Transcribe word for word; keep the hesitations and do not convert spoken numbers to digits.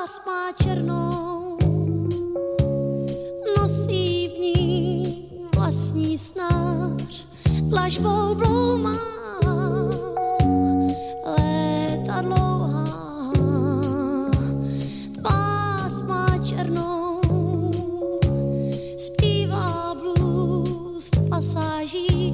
tvář má černou, nosí v ní vlastní snář, dlažbou bloumá léta dlouhá. Tvář má černou, zpívá blues v pasážích